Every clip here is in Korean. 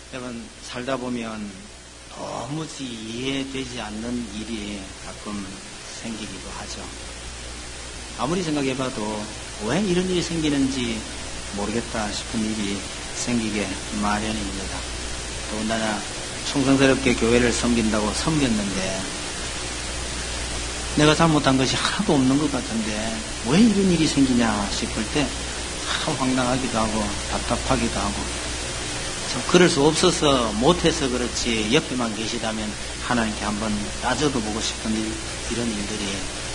여러분, 살다 보면 도무지 이해되지 않는 일이 가끔 생기기도 하죠. 아무리 생각해봐도 왜 이런 일이 생기는지 모르겠다 싶은 일이 생기게 마련입니다. 더군다나 충성스럽게 교회를 섬긴다고 섬겼는데 내가 잘못한 것이 하나도 없는 것 같은데 왜 이런 일이 생기냐 싶을 때 황당하기도 하고 답답하기도 하고 참 그럴 수 없어서 못해서 그렇지 옆에만 계시다면 하나님께 한번 따져도 보고 싶은 이런 일들이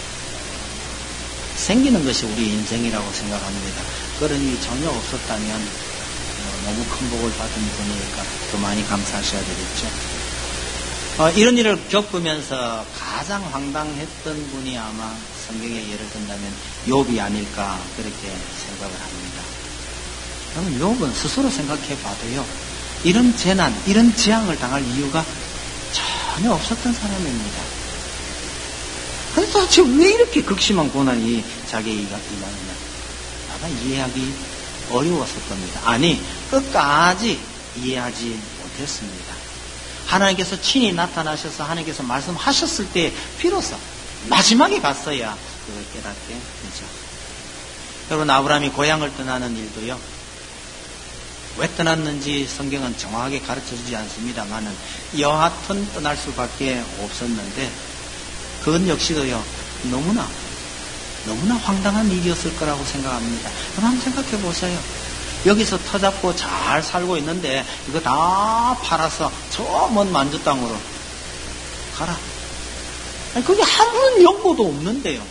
생기는 것이 우리 인생이라고 생각합니다. 그런 일이 전혀 없었다면 너무 큰 복을 받은 분이니까 더 많이 감사하셔야 되겠죠. 이런 일을 겪으면서 가장 황당했던 분이 아마 성경에 예를 든다면 욥이 아닐까 그렇게 생각을 합니다. 그러면 욥은 스스로 생각해 봐도요. 이런 재난, 이런 재앙을 당할 이유가 전혀 없었던 사람입니다. 그런데 도대체 왜 이렇게 극심한 고난이 자기에게 임하느냐. 아마 이해하기 어려웠을 겁니다. 아니, 끝까지 이해하지 못했습니다. 하나님께서 친히 나타나셔서 하나님께서 말씀하셨을 때 비로소 마지막에 갔어야 그걸 깨닫게 되죠. 여러분, 아브라함이 고향을 떠나는 일도요. 왜 떠났는지 성경은 정확하게 가르쳐주지 않습니다만은 여하튼 떠날 수밖에 없었는데 그건 역시도요. 너무나 황당한 일이었을 거라고 생각합니다. 그럼 한번 생각해 보세요. 여기서 터잡고 잘 살고 있는데 이거 다 팔아서 저 먼 만주 땅으로 가라. 아니, 그게 아무런 연고도 없는데요.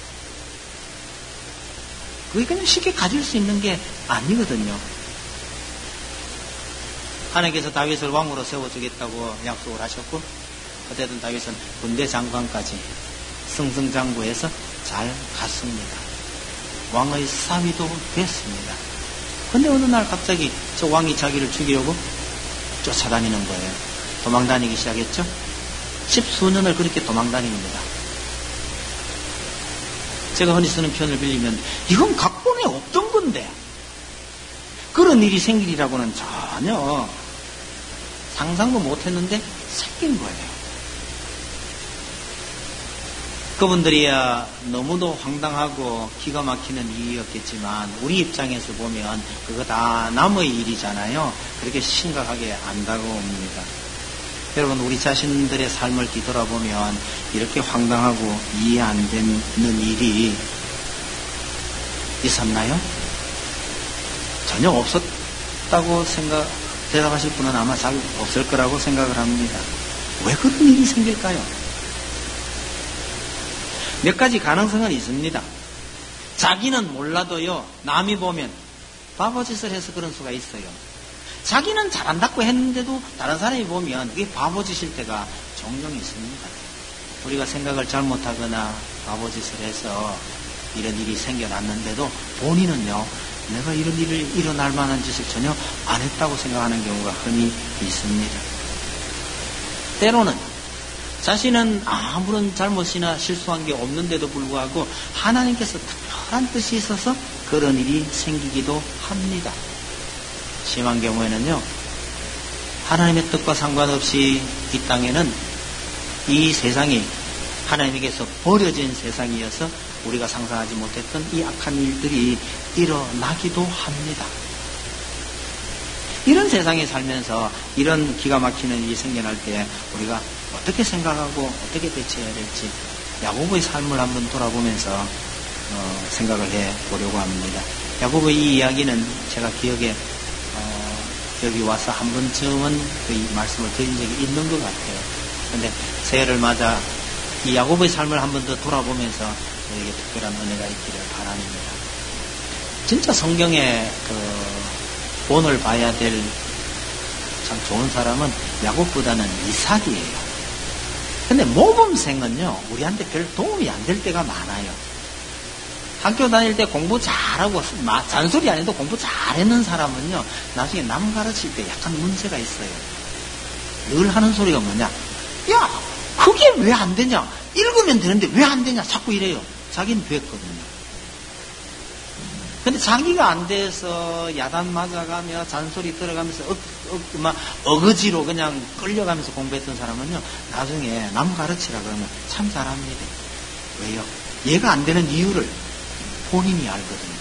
그게 그냥 쉽게 가질 수 있는 게 아니거든요. 하나님께서 다윗을 왕으로 세워주겠다고 약속을 하셨고 어쨌든 다윗은 군대 장관까지 승승장구해서 잘 갔습니다. 왕의 사위도 됐습니다. 근데 어느 날 갑자기 저 왕이 자기를 죽이려고 쫓아다니는 거예요. 도망다니기 시작했죠. 10수년을 그렇게 도망다닙니다. 제가 흔히 쓰는 표현을 빌리면 이건 각본에 없던 건데 그런 일이 생기리라고는 전혀 상상도 못했는데 생긴 거예요. 그분들이야 너무도 황당하고 기가 막히는 일이었겠지만 우리 입장에서 보면 그거 다 남의 일이잖아요. 그렇게 심각하게 안 다가옵니다. 여러분, 우리 자신들의 삶을 뒤돌아보면 이렇게 황당하고 이해 안 되는 일이 있었나요? 전혀 없었다고 대답하실 분은 아마 잘 없을 거라고 생각을 합니다. 왜 그런 일이 생길까요? 몇 가지 가능성은 있습니다. 자기는 몰라도요, 남이 보면 바보짓을 해서 그런 수가 있어요. 자기는 잘한다고 했는데도 다른 사람이 보면 그게 바보짓일 때가 종종 있습니다. 우리가 생각을 잘못하거나 바보짓을 해서 이런 일이 생겨났는데도 본인은요, 내가 이런 일을 일어날 만한 짓을 전혀 안 했다고 생각하는 경우가 흔히 있습니다. 때로는 자신은 아무런 잘못이나 실수한 게 없는데도 불구하고 하나님께서 특별한 뜻이 있어서 그런 일이 생기기도 합니다. 심한 경우에는요, 하나님의 뜻과 상관없이 이 땅에는 이 세상이 하나님에게서 버려진 세상이어서 우리가 상상하지 못했던 이 악한 일들이 일어나기도 합니다. 이런 세상에 살면서 이런 기가 막히는 일이 생겨날 때 우리가 어떻게 생각하고 어떻게 대처해야 될지 야고보의 삶을 한번 돌아보면서 생각을 해보려고 합니다. 야고보의 이 이야기는 제가 기억에 여기 와서 한 번쯤은 그 말씀을 드린 적이 있는 것 같아요. 그런데 새해를 맞아 이 야고보의 삶을 한 번 더 돌아보면서 우리에게 특별한 은혜가 있기를 바랍니다. 진짜 성경의 본을 봐야 될 참 좋은 사람은 야곱보다는 이삭이에요. 근데 모범생은요, 우리한테 별 도움이 안 될 때가 많아요. 학교 다닐 때 공부 잘하고 잔소리 안 해도 공부 잘했는 사람은요, 나중에 남 가르칠 때 약간 문제가 있어요. 늘 하는 소리가 뭐냐? 야, 그게 왜 안 되냐? 읽으면 되는데 왜 안 되냐? 자꾸 이래요. 자기는 됐거든요. 근데 자기가 안 돼서 야단 맞아가며 잔소리 들어가면서 어거지로 그냥 끌려가면서 공부했던 사람은요, 나중에 남 가르치라 그러면 참 잘합니다. 왜요? 얘가 안 되는 이유를 본인이 알거든요.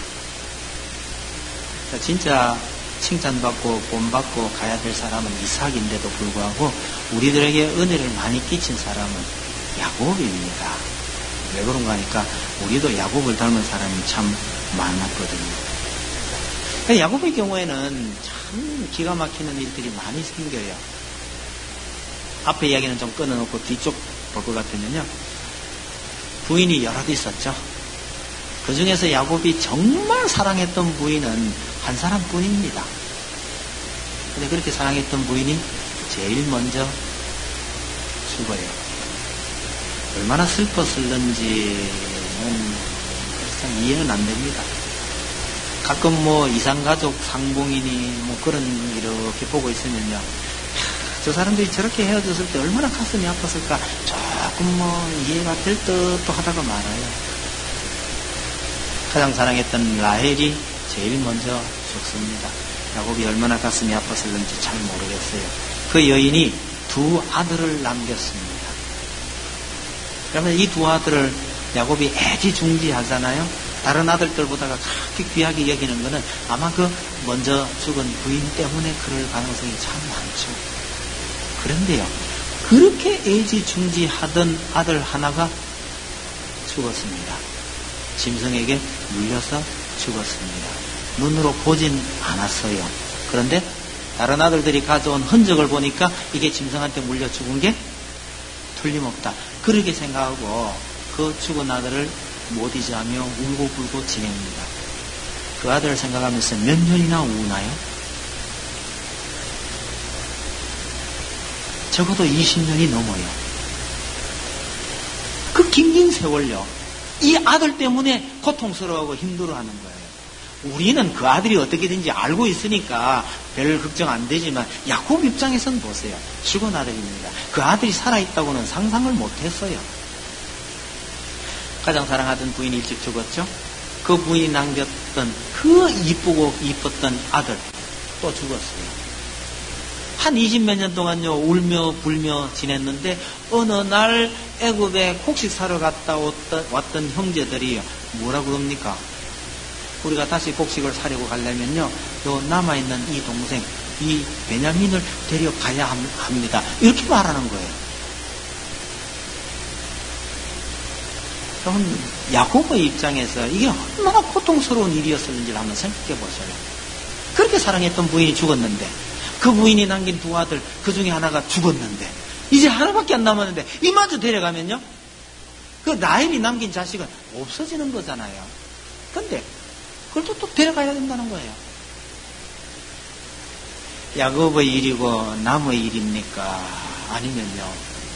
진짜 칭찬받고 본받고 가야 될 사람은 이삭인데도 불구하고 우리들에게 은혜를 많이 끼친 사람은 야곱입니다. 왜 그런가 하니까 우리도 야곱을 닮은 사람이 참 많았거든요. 야곱의 경우에는 참 기가 막히는 일들이 많이 생겨요. 앞에 이야기는 좀 끊어놓고 뒤쪽 볼 것 같으면요, 부인이 여럿 있었죠. 그 중에서 야곱이 정말 사랑했던 부인은 한 사람뿐입니다. 근데 그렇게 사랑했던 부인이 제일 먼저 죽어요. 얼마나 슬펐을는지는 이해는 안 됩니다. 가끔 이상가족 상봉인이 그런 이렇게 보고 있으면요, 저 사람들이 저렇게 헤어졌을 때 얼마나 가슴이 아팠을까 조금 이해가 될 듯도 하다가 말아요. 가장 사랑했던 라헬이 제일 먼저 죽습니다. 야곱이 얼마나 가슴이 아팠을는지 잘 모르겠어요. 그 여인이 두 아들을 남겼습니다. 그러면 이 두 아들을 야곱이 애지중지하잖아요. 다른 아들들보다가 그렇게 귀하게 여기는 거는 아마 그 먼저 죽은 부인 때문에 그럴 가능성이 참 많죠. 그런데요, 그렇게 애지중지하던 아들 하나가 죽었습니다. 짐승에게 물려서 죽었습니다. 눈으로 보진 않았어요. 그런데 다른 아들들이 가져온 흔적을 보니까 이게 짐승한테 물려 죽은 게 틀림없다. 그렇게 생각하고 그 죽은 아들을 못 잊으며 울고불고 지냅니다. 그 아들을 생각하면서 몇 년이나 우나요? 적어도 20년이 넘어요. 그 긴 세월요, 이 아들 때문에 고통스러워하고 힘들어하는 거예요. 우리는 그 아들이 어떻게 된지 알고 있으니까 별 걱정 안 되지만 야곱 입장에선 보세요. 죽은 아들입니다. 그 아들이 살아있다고는 상상을 못했어요. 가장 사랑하던 부인이 일찍 죽었죠. 그 부인이 남겼던 그 이쁘고 이뻤던 아들 또 죽었어요. 한 20몇 년 동안요, 울며 불며 지냈는데 어느 날 애굽에 곡식 사러 갔다 왔던 형제들이 뭐라 그럽니까? 우리가 다시 곡식을 사려고 가려면요, 요 남아있는 이 동생, 이 베냐민을 데려가야 합니다. 이렇게 말하는 거예요. 그럼 야곱의 입장에서 이게 얼마나 고통스러운 일이었을는지를 한번 생각해 보세요. 그렇게 사랑했던 부인이 죽었는데, 그 부인이 남긴 두 아들 그 중에 하나가 죽었는데, 이제 하나밖에 안 남았는데 이마저 데려가면요, 그 라헬이 남긴 자식은 없어지는 거잖아요. 근데 그걸 또 데려가야 된다는 거예요. 야곱의 일이고 남의 일입니까? 아니면요,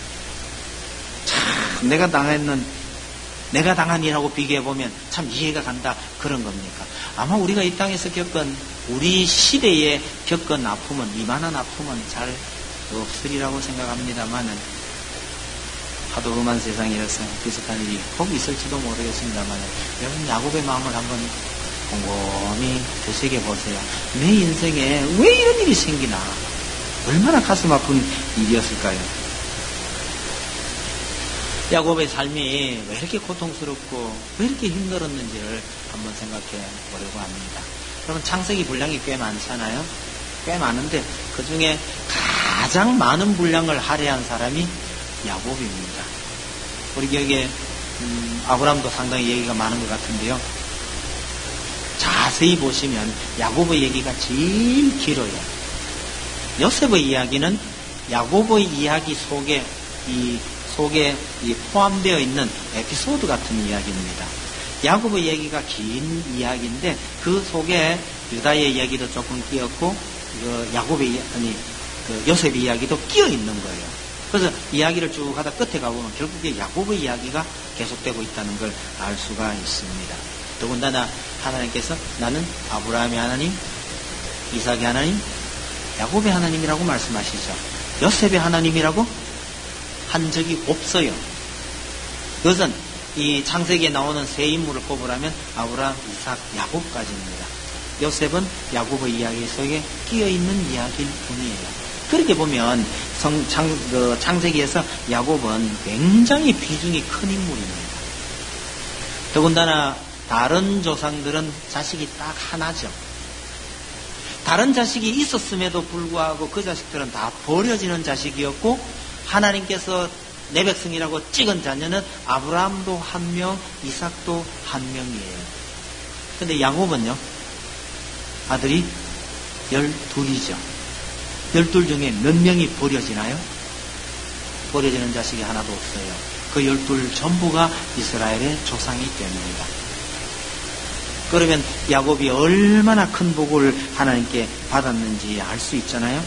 참 내가 당한 일하고 비교해보면 참 이해가 간다, 그런 겁니까? 아마 우리가 이 땅에서 우리 시대에 겪은 아픔은, 이만한 아픔은 잘 없으리라고 생각합니다만은, 하도 험한 세상이라서 비슷한 일이 꼭 있을지도 모르겠습니다만, 여러분 야곱의 마음을 한번 곰곰이 되새겨보세요. 내 인생에 왜 이런 일이 생기나? 얼마나 가슴 아픈 일이었을까요? 야곱의 삶이 왜 이렇게 고통스럽고 왜 이렇게 힘들었는지를 한번 생각해 보려고 합니다. 여러분, 창세기 분량이 꽤 많잖아요. 꽤 많은데 그 중에 가장 많은 분량을 할애한 사람이 야곱입니다. 우리 기억에 아브라함도 상당히 얘기가 많은 것 같은데요. 자세히 보시면 야곱의 얘기가 제일 길어요. 요셉의 이야기는 야곱의 이야기 속에 포함되어 있는 에피소드 같은 이야기입니다. 야곱의 얘기가 긴 이야기인데 그 속에 유다의 이야기도 조금 끼었고 요셉의 이야기도 끼어 있는 거예요. 그래서 이야기를 쭉 하다 끝에 가보면 결국에 야곱의 이야기가 계속되고 있다는 걸 알 수가 있습니다. 더군다나 하나님께서 나는 아브라함의 하나님, 이삭의 하나님, 야곱의 하나님이라고 말씀하시죠. 요셉의 하나님이라고 한 적이 없어요. 그것은 이 창세기에 나오는 세 인물을 꼽으라면 아브라함, 이삭, 야곱까지입니다. 요셉은 야곱의 이야기 속에 끼어있는 이야기일 뿐이에요. 그렇게 보면 창세기에서 야곱은 굉장히 비중이 큰 인물입니다. 더군다나 다른 조상들은 자식이 딱 하나죠. 다른 자식이 있었음에도 불구하고 그 자식들은 다 버려지는 자식이었고, 하나님께서 내 백성이라고 찍은 자녀는 아브라함도 한 명, 이삭도 한 명이에요. 근데 야곱은요, 아들이 12이죠. 12 중에 몇 명이 버려지나요? 버려지는 자식이 하나도 없어요. 그 12 전부가 이스라엘의 조상이 됩니다. 그러면 야곱이 얼마나 큰 복을 하나님께 받았는지 알 수 있잖아요.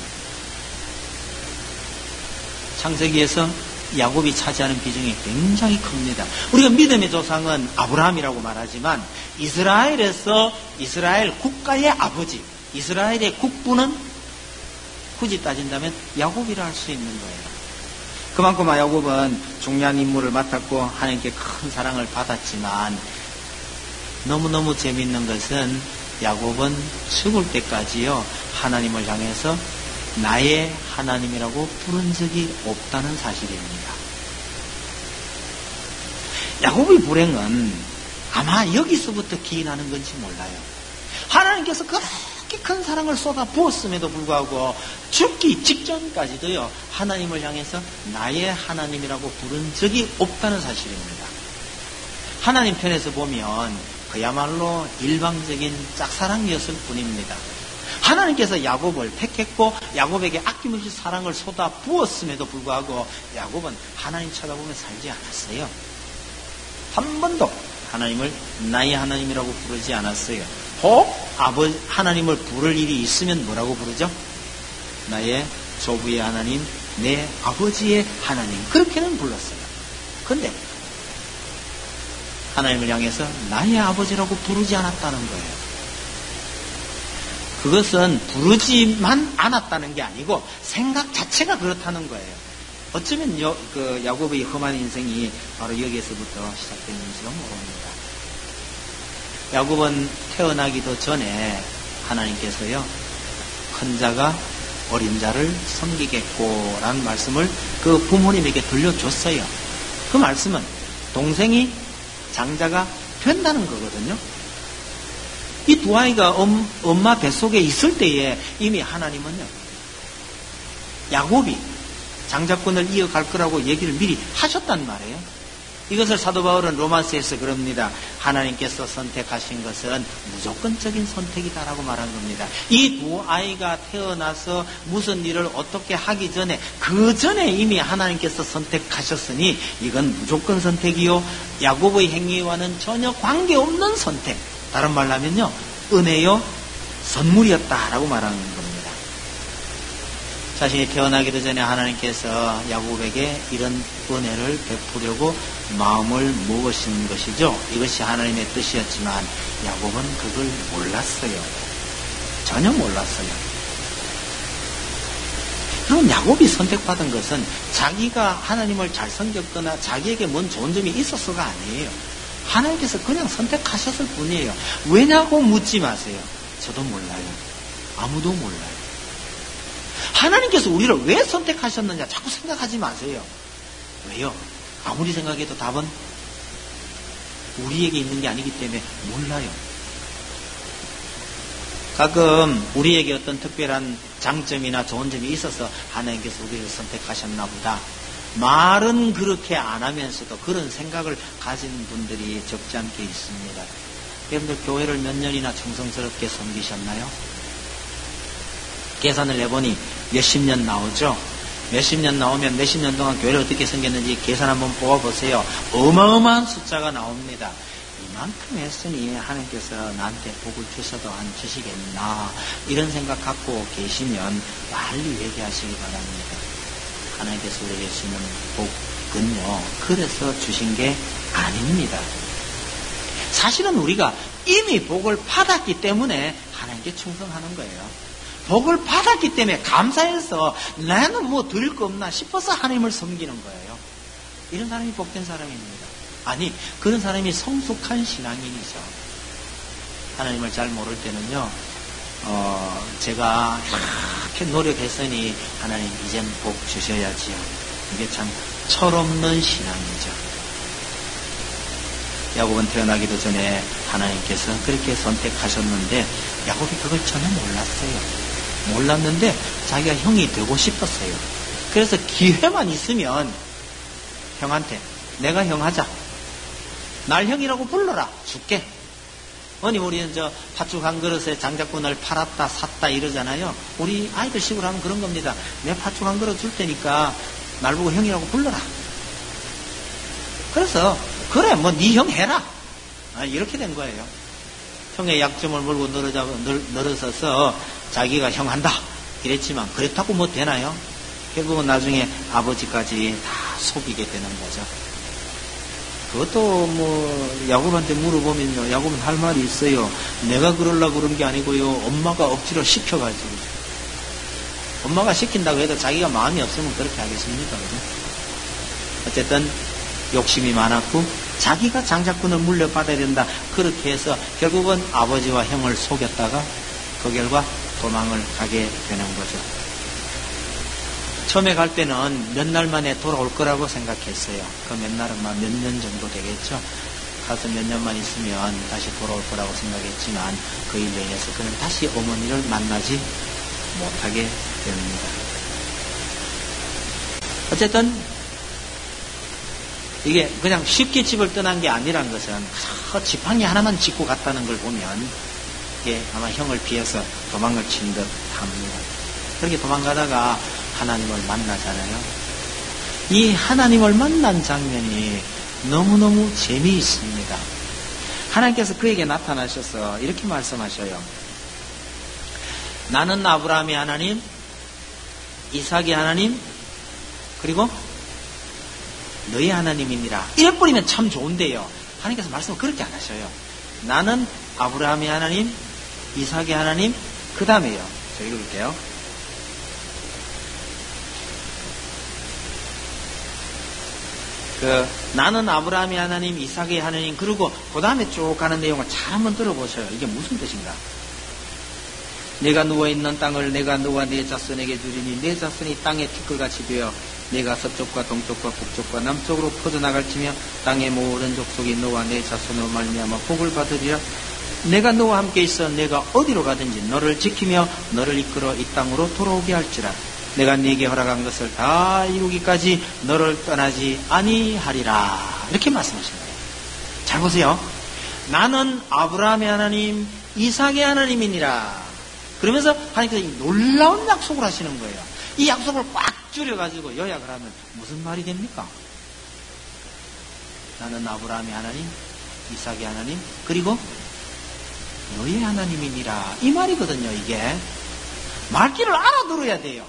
창세기에서 야곱이 차지하는 비중이 굉장히 큽니다. 우리가 믿음의 조상은 아브라함이라고 말하지만 이스라엘에서 이스라엘 국가의 아버지, 이스라엘의 국부는 굳이 따진다면 야곱이라 할 수 있는 거예요. 그만큼 야곱은 중요한 임무를 맡았고 하나님께 큰 사랑을 받았지만, 너무너무 재미있는 것은 야곱은 죽을 때까지요, 하나님을 향해서 나의 하나님이라고 부른 적이 없다는 사실입니다. 야곱의 불행은 아마 여기서부터 기인하는 건지 몰라요. 하나님께서 그렇게 큰 사랑을 쏟아 부었음에도 불구하고 죽기 직전까지도요, 하나님을 향해서 나의 하나님이라고 부른 적이 없다는 사실입니다. 하나님 편에서 보면 그야말로 일방적인 짝사랑이었을 뿐입니다. 하나님께서 야곱을 택했고 야곱에게 아낌없이 사랑을 쏟아 부었음에도 불구하고 야곱은 하나님 쳐다보며 살지 않았어요. 한 번도 하나님을 나의 하나님이라고 부르지 않았어요. 혹 하나님을 부를 일이 있으면 뭐라고 부르죠? 나의 조부의 하나님, 내 아버지의 하나님, 그렇게는 불렀어요. 근데 하나님을 향해서 나의 아버지라고 부르지 않았다는 거예요. 그것은 부르지만 않았다는 게 아니고 생각 자체가 그렇다는 거예요. 어쩌면 야곱의 험한 인생이 바로 여기에서부터 시작됐는지도 모릅니다. 야곱은 태어나기도 전에 하나님께서요, 큰 자가 어린 자를 섬기겠고 라는 말씀을 그 부모님에게 들려줬어요. 그 말씀은 동생이 장자가 된다는 거거든요. 이 두 아이가 엄마 뱃속에 있을 때에 이미 하나님은요, 야곱이 장자권을 이어갈 거라고 얘기를 미리 하셨단 말이에요. 이것을 사도 바울은 로마서에서 그럽니다. 하나님께서 선택하신 것은 무조건적인 선택이다라고 말한 겁니다. 이 두 아이가 태어나서 무슨 일을 어떻게 하기 전에, 그 전에 이미 하나님께서 선택하셨으니 이건 무조건 선택이요, 야곱의 행위와는 전혀 관계없는 선택, 다른 말로 하면요, 은혜요, 선물이었다라고 말하는 겁니다. 자신이 태어나기도 전에 하나님께서 야곱에게 이런 은혜를 베푸려고 마음을 먹으신 것이죠. 이것이 하나님의 뜻이었지만 야곱은 그걸 몰랐어요. 전혀 몰랐어요. 그럼 야곱이 선택받은 것은 자기가 하나님을 잘 섬겼거나 자기에게 뭔 좋은 점이 있어서가 아니에요. 하나님께서 그냥 선택하셨을 뿐이에요. 왜냐고 묻지 마세요. 저도 몰라요. 아무도 몰라요. 하나님께서 우리를 왜 선택하셨느냐 자꾸 생각하지 마세요. 왜요? 아무리 생각해도 답은 우리에게 있는 게 아니기 때문에 몰라요. 가끔 우리에게 어떤 특별한 장점이나 좋은 점이 있어서 하나님께서 우리를 선택하셨나 보다, 말은 그렇게 안 하면서도 그런 생각을 가진 분들이 적지 않게 있습니다. 여러분들 교회를 몇 년이나 정성스럽게 섬기셨나요? 계산을 해보니 몇십 년 나오죠? 몇십 년 나오면 몇십 년 동안 교회를 어떻게 섬겼는지 계산 한번 뽑아보세요. 어마어마한 숫자가 나옵니다. 이만큼 했으니 하나님께서 나한테 복을 주셔도 안 주시겠나, 이런 생각 갖고 계시면 빨리 얘기하시기 바랍니다. 하나님께서 우리에게 주시는 복은요, 그래서 주신 게 아닙니다. 사실은 우리가 이미 복을 받았기 때문에 하나님께 충성하는 거예요. 복을 받았기 때문에 감사해서 나는 뭐 드릴 거 없나 싶어서 하나님을 섬기는 거예요. 이런 사람이 복된 사람입니다. 아니, 그런 사람이 성숙한 신앙인이죠. 하나님을 잘 모를 때는요, 제가 이렇게 노력했으니 하나님 이젠 복 주셔야지요. 이게 참 철없는 신앙이죠. 야곱은 태어나기도 전에 하나님께서 그렇게 선택하셨는데 야곱이 그걸 전혀 몰랐어요. 몰랐는데 자기가 형이 되고 싶었어요. 그래서 기회만 있으면 형한테 내가 형 하자. 날 형이라고 불러라. 줄게. 우리는 팥죽 한 그릇에 장작분을 팔았다 샀다 이러잖아요. 우리 아이들 식으로 하면 그런 겁니다. 내 팥죽 한 그릇 줄 테니까 날 보고 형이라고 불러라. 그래서 그래 네 형 해라. 이렇게 된 거예요. 형의 약점을 물고 늘어서서 자기가 형 한다 이랬지만 그랬다고 뭐 되나요? 결국은 나중에 아버지까지 다 속이게 되는 거죠. 그것도 야곱한테 물어보면요, 야곱은 할 말이 있어요. 내가 그러려고 그런 게 아니고요, 엄마가 억지로 시켜가지고. 엄마가 시킨다고 해도 자기가 마음이 없으면 그렇게 하겠습니까? 그죠? 어쨌든 욕심이 많았고 자기가 장자꾼을 물려받아야 된다. 그렇게 해서 결국은 아버지와 형을 속였다가 그 결과 도망을 가게 되는 거죠. 처음에 갈 때는 몇 날 만에 돌아올 거라고 생각했어요. 그 몇 날은 몇 년 정도 되겠죠. 가서 몇 년만 있으면 다시 돌아올 거라고 생각했지만 그 일로 인해서 그는 다시 어머니를 만나지 못하게 됩니다. 어쨌든 이게 그냥 쉽게 집을 떠난 게 아니란 것은 지팡이 하나만 짚고 갔다는 걸 보면 이게 아마 형을 피해서 도망을 친 듯 합니다. 그렇게 도망가다가 하나님을 만나잖아요. 이 하나님을 만난 장면이 너무너무 재미있습니다. 하나님께서 그에게 나타나셔서 이렇게 말씀하셔요. 나는 아브라함의 하나님, 이삭의 하나님, 그리고 너희 하나님이니라. 이래 버리면 참 좋은데요. 하나님께서 말씀을 그렇게 안 하셔요. 나는 아브라함의 하나님, 이삭의 하나님, 그 다음에요. 저 읽을게요. 나는 아브라함의 하나님, 이삭의 하나님, 그리고 그 다음에 쭉 가는 내용을 잘 한번 들어보셔요. 이게 무슨 뜻인가? 내가 누워있는 땅을 내가 너와 내 자손에게 주리니 내 자손이 땅의 티끌같이 되어 내가 서쪽과 동쪽과 북쪽과 남쪽으로 퍼져나갈지며 땅의 모든 족속이 너와 내 자손으로 말미암아 복을 받으리라. 내가 너와 함께 있어 내가 어디로 가든지 너를 지키며 너를 이끌어 이 땅으로 돌아오게 할지라. 내가 네게 허락한 것을 다 이루기까지 너를 떠나지 아니하리라. 이렇게 말씀하신 거예요. 잘 보세요. 나는 아브라함의 하나님, 이삭의 하나님이니라. 그러면서 하나님께서 놀라운 약속을 하시는 거예요. 이 약속을 꽉 줄여가지고 요약을 하면 무슨 말이 됩니까? 나는 아브라함의 하나님, 이삭의 하나님, 그리고 너의 하나님이니라. 이 말이거든요. 이게 말귀를 알아들어야 돼요.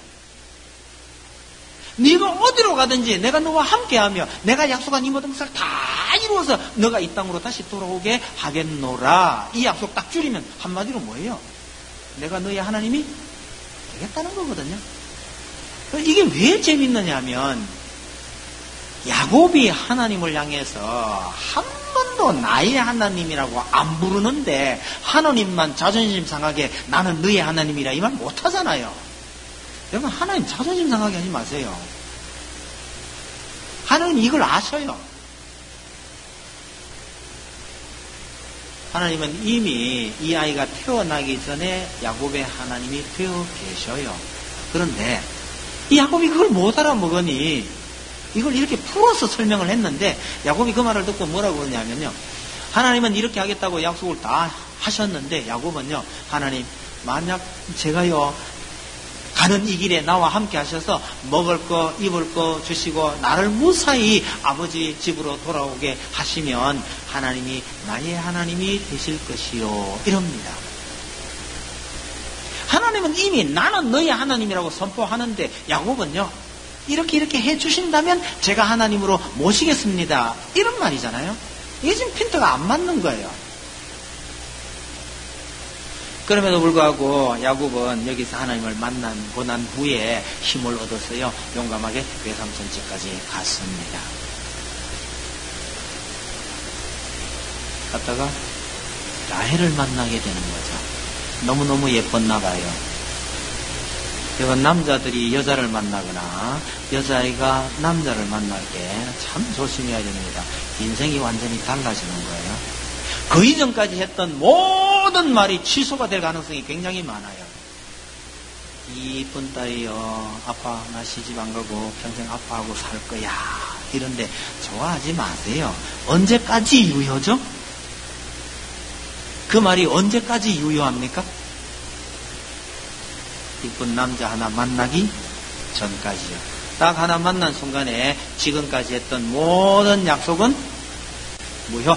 네가 어디로 가든지 내가 너와 함께하며 내가 약속한 이 모든 것을 다 이루어서 너가 이 땅으로 다시 돌아오게 하겠노라. 이 약속 딱 줄이면 한마디로 뭐예요? 내가 너의 하나님이 되겠다는 거거든요. 이게 왜 재밌느냐 하면 야곱이 하나님을 향해서 한 번도 나의 하나님이라고 안 부르는데 하나님만 자존심 상하게 나는 너의 하나님이라 이 말 못하잖아요. 여러분, 하나님 자존심 상하게 하지 마세요. 하나님 이걸 아셔요. 하나님은 이미 이 아이가 태어나기 전에 야곱의 하나님이 되어 계셔요. 그런데 이 야곱이 그걸 못 알아먹으니 이걸 이렇게 풀어서 설명을 했는데 야곱이 그 말을 듣고 뭐라고 그러냐면요. 하나님은 이렇게 하겠다고 약속을 다 하셨는데 야곱은요. 하나님 만약 제가요 가는 이 길에 나와 함께 하셔서 먹을 거 입을 거 주시고 나를 무사히 아버지 집으로 돌아오게 하시면 하나님이 나의 하나님이 되실 것이요 이럽니다. 하나님은 이미 나는 너의 하나님이라고 선포하는데 야곱은요 이렇게 해주신다면 제가 하나님으로 모시겠습니다 이런 말이잖아요. 이게 지금 핀트가 안 맞는 거예요. 그럼에도 불구하고 야곱은 여기서 하나님을 만나고 난 후에 힘을 얻었어요. 용감하게 외삼촌 집까지 갔습니다. 갔다가 라헬을 만나게 되는 거죠. 너무너무 예뻤나 봐요. 이건 남자들이 여자를 만나거나 여자아이가 남자를 만날 때 참 조심해야 됩니다. 인생이 완전히 달라지는 거예요. 그 이전까지 했던 모든 말이 취소가 될 가능성이 굉장히 많아요. 이쁜 딸이요, 아빠 나 시집 안 가고 평생 아빠하고 살 거야, 이런데 좋아하지 마세요. 언제까지 유효죠? 그 말이 언제까지 유효합니까? 이쁜 남자 하나 만나기 전까지요. 딱 하나 만난 순간에 지금까지 했던 모든 약속은 무효.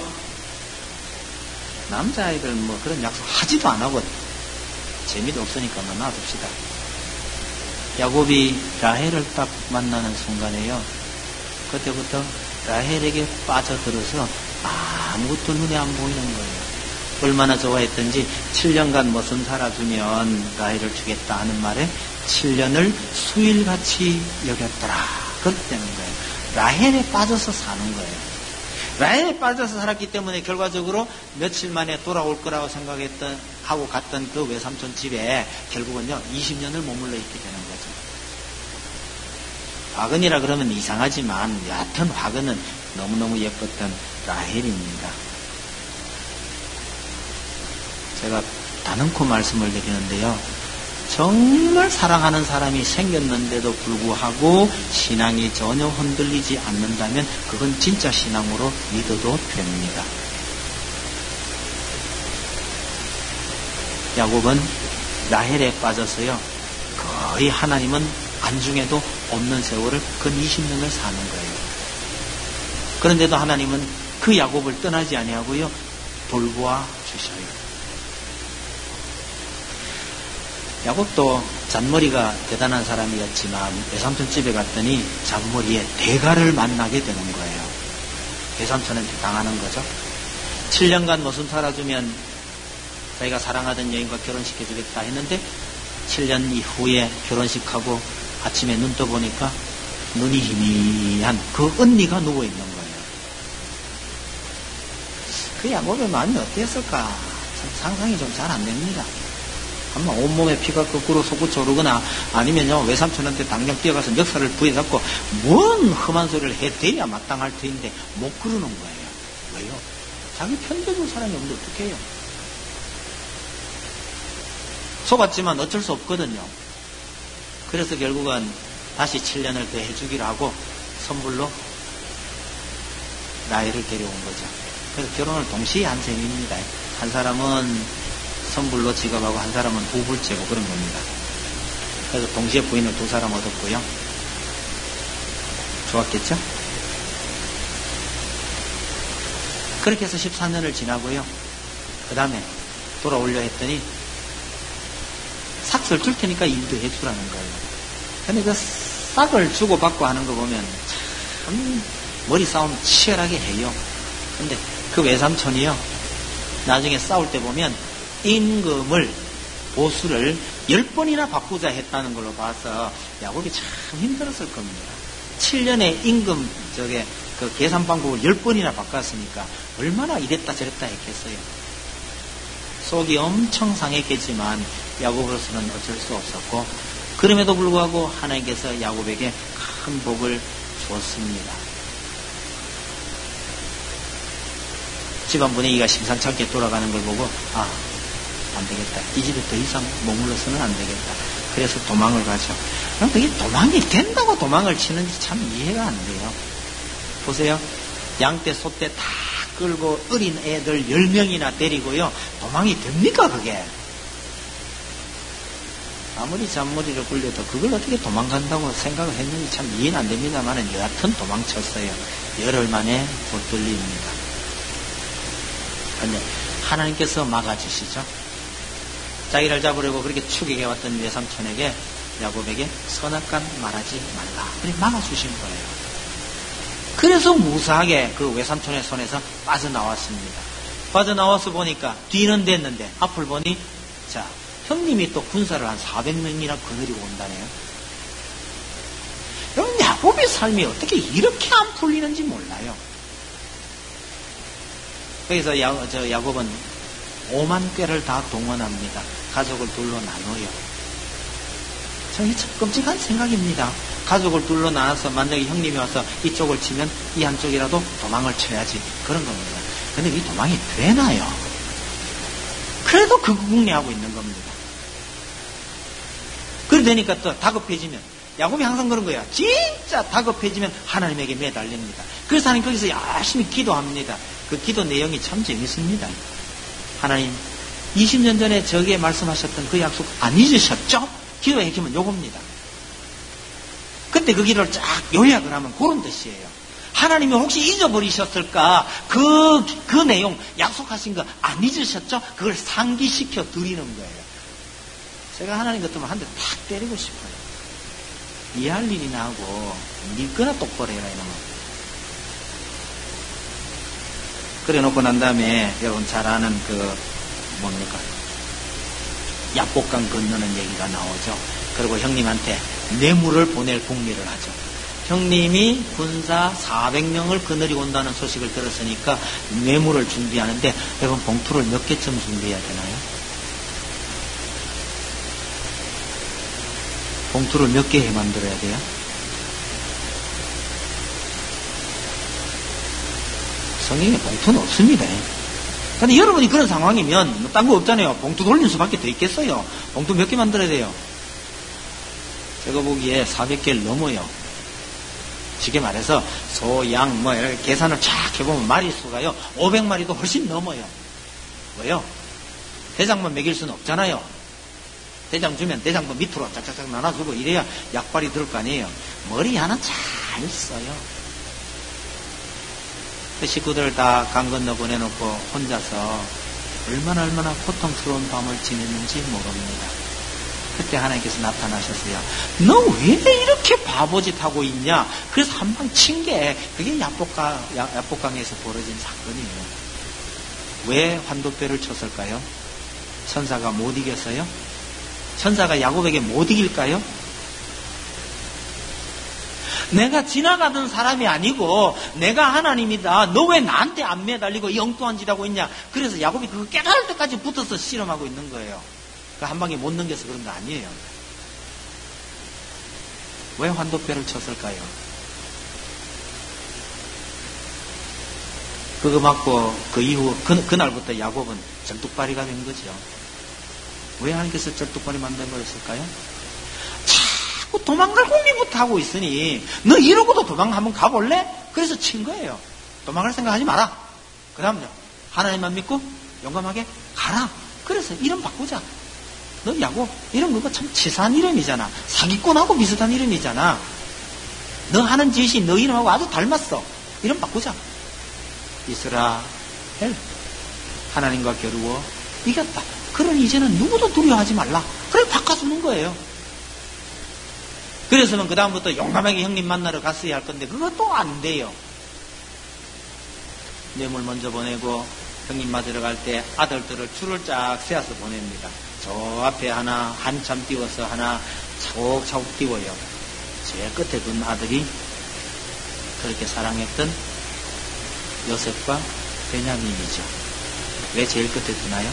남자아이들 뭐 그런 약속 하지도 안 하고 재미도 없으니까 뭐 놔둡시다. 야곱이 라헬을 딱 만나는 순간에요, 그때부터 라헬에게 빠져들어서 아무것도 눈에 안 보이는 거예요. 얼마나 좋아했던지 7년간 무슨 살아주면 라헬을 주겠다 하는 말에 7년을 수일같이 여겼더라, 그렇게 되는 거예요. 라헬에 빠져서 사는 거예요. 라헬에 빠져서 살았기 때문에 결과적으로 며칠 만에 돌아올 거라고 하고 갔던 그 외삼촌 집에 결국은요 20년을 머물러 있게 되는 거죠. 화근이라 그러면 이상하지만 여하튼 화근은 너무너무 예뻤던 라헬입니다. 제가 다능코 말씀을 드리는데요, 정말 사랑하는 사람이 생겼는데도 불구하고 신앙이 전혀 흔들리지 않는다면 그건 진짜 신앙으로 믿어도 됩니다. 야곱은 라헬에 빠져서요, 거의 하나님은 안중에도 없는 세월을 근 20년을 사는 거예요. 그런데도 하나님은 그 야곱을 떠나지 아니하고요 돌보아 주셔요. 야곱도 잔머리가 대단한 사람이었지만 외삼촌 집에 갔더니 잔머리에 대가를 만나게 되는 거예요. 외삼촌한테 당하는 거죠. 7년간 무슨 살아주면 자기가 사랑하던 여인과 결혼시켜주겠다 했는데 7년 이후에 결혼식하고 아침에 눈 떠보니까 눈이 희미한 그 언니가 누워있는 거예요. 그 야곱의 마음이 어땠을까? 참 상상이 좀 잘 안 됩니다. 아마 온몸에 피가 거꾸로 솟구쳐 오르거나 아니면요 외삼촌한테 당장 뛰어가서 역사를 부여잡고 뭔 험한 소리를 해대야 마땅할 터인데 못 그러는 거예요. 왜요? 자기 편들줄 사람이 없는데 어떻게 해요? 속았지만 어쩔 수 없거든요. 그래서 결국은 다시 7년을 더 해주기로 하고 선불로 라헬을 데려온 거죠. 그래서 결혼을 동시에 한 셈입니다. 한 사람은 선불로 지급하고 한 사람은 부불제고 그런 겁니다. 그래서 동시에 부인을 두 사람 얻었고요. 좋았겠죠? 그렇게 해서 14년을 지나고요. 그 다음에 돌아오려 했더니 삭을 줄 테니까 일도 해주라는 거예요. 근데 그 싹을 주고받고 하는 거 보면 참 머리 싸움 치열하게 해요. 근데 그 외삼촌이요, 나중에 싸울 때 보면 임금을 보수를 10번이나 바꾸자 했다는 걸로 봐서 야곱이 참 힘들었을 겁니다. 7년에 임금 그 계산 방법을 10번이나 바꿨으니까 얼마나 이랬다 저랬다 했겠어요. 속이 엄청 상했겠지만 야곱으로서는 어쩔 수 없었고, 그럼에도 불구하고 하나님께서 야곱에게 큰 복을 주었습니다. 집안 분위기가 심상찮게 돌아가는 걸 보고 안 되겠다. 이 집에 더 이상 머물러서는 안 되겠다. 그래서 도망을 가죠. 그런데 이게 도망이 된다고 도망을 치는지 참 이해가 안 돼요. 보세요. 양떼, 소떼 다 끌고 어린 애들 10명이나 데리고요. 도망이 됩니까 그게? 아무리 잔머리를 굴려도 그걸 어떻게 도망간다고 생각을 했는지 참 이해는 안 됩니다만 여하튼 도망쳤어요. 열흘 만에 붙들립니다. 그런데 하나님께서 막아주시죠. 자기를 잡으려고 그렇게 추격해왔던 외삼촌에게 야곱에게 선악간 말하지 말라. 그래 막아주신 거예요. 그래서 무사하게 그 외삼촌의 손에서 빠져나왔습니다. 빠져나와서 보니까 뒤는 됐는데 앞을 보니 형님이 또 군사를 한 400명이나 거느리고 온다네요. 그럼 야곱의 삶이 어떻게 이렇게 안 풀리는지 몰라요. 그래서 야곱은 5만 꾀를 다 동원합니다. 가족을 둘러 나눠요. 참 끔찍한 생각입니다. 가족을 둘러 나눠서 만약에 형님이 와서 이쪽을 치면 이 한쪽이라도 도망을 쳐야지, 그런 겁니다. 근데 이 도망이 되나요? 그래도 극궁리하고 있는 겁니다. 그래 되니까 또 다급해지면, 야곱이 항상 그런 거예요. 진짜 다급해지면 하나님에게 매달립니다. 그래서 하나님 거기서 열심히 기도합니다. 그 기도 내용이 참 재밌습니다. 하나님, 20년 전에 저에게 말씀하셨던 그 약속 안 잊으셨죠? 기도의 핵심은 요겁니다. 그때 그 기도를 쫙 요약을 하면 그런 뜻이에요. 하나님이 혹시 잊어버리셨을까? 그 내용, 약속하신 거 안 잊으셨죠? 그걸 상기시켜 드리는 거예요. 제가 하나님 같으면 한 대 탁 때리고 싶어요. 이해할 일이나 하고, 믿거나 똑바로 해라, 이놈아. 그래 놓고 난 다음에, 여러분 잘 아는 뭡니까? 야복강 건너는 얘기가 나오죠. 그리고 형님한테 뇌물을 보낼 궁리를 하죠. 형님이 군사 400명을 거느리고 온다는 소식을 들었으니까 뇌물을 준비하는데, 여러분 봉투를 몇 개쯤 준비해야 되나요? 봉투를 몇 개 만들어야 돼요? 성경에 봉투는 없습니다. 근데 여러분이 그런 상황이면 딴 거 없잖아요. 봉투 돌릴 수밖에 더 있겠어요. 봉투 몇 개 만들어야 돼요? 제가 보기에 400개를 넘어요. 쉽게 말해서 소, 양 이렇게 계산을 쫙 해보면 마리수가요 500마리도 훨씬 넘어요. 왜요? 대장만 먹일 수는 없잖아요. 대장 주면 대장도 밑으로 짝짝짝 나눠주고 이래야 약발이 들 거 아니에요. 머리 하나 잘 써요. 그 식구들 다 강 건너 보내놓고 혼자서 얼마나 고통스러운 밤을 지냈는지 모릅니다. 그때 하나님께서 나타나셨어요. 너 왜 이렇게 바보짓 하고 있냐? 그래서 한 방 친 게 그게 야복강에서 벌어진 사건이에요. 왜 환도뼈를 쳤을까요? 천사가 못 이겼어요? 천사가 야곱에게 못 이길까요? 내가 지나가던 사람이 아니고 내가 하나님이다. 너 왜 나한테 안 매달리고 엉뚱한 짓 하고 있냐? 그래서 야곱이 그거 깨달을 때까지 붙어서 실험하고 있는 거예요. 한 방에 못 넘겨서 그런 거 아니에요. 왜 환도뼈를 쳤을까요? 그거 맞고 그 이후 그날부터 야곱은 절뚝발이가 된 거죠. 왜 하나님께서 절뚝발이 만들어버렸을까요? 자꾸 도망갈 궁리부터 하고 있으니 너 이러고도 도망 한번 가볼래? 그래서 친 거예요. 도망갈 생각하지 마라. 그 다음요, 하나님만 믿고 용감하게 가라. 그래서 이름 바꾸자. 너 야곱 이름 그거 참 치사한 이름이잖아. 사기꾼하고 비슷한 이름이잖아. 너 하는 짓이 너 이름하고 아주 닮았어. 이름 바꾸자. 이스라엘, 하나님과 겨루어 이겼다. 그러니 이제는 누구도 두려워하지 말라. 그래 바꿔주는 거예요. 그래서는 그 다음부터 용감하게 형님 만나러 갔어야 할 건데 그것도 안 돼요. 뇌물 먼저 보내고 형님 맞으러 갈 때 아들들을 줄을 쫙 세워서 보냅니다. 저 앞에 하나 한참 띄워서 하나 차곡차곡 띄워요. 제일 끝에 둔 아들이 그렇게 사랑했던 요셉과 베냐민이죠. 왜 제일 끝에 두나요?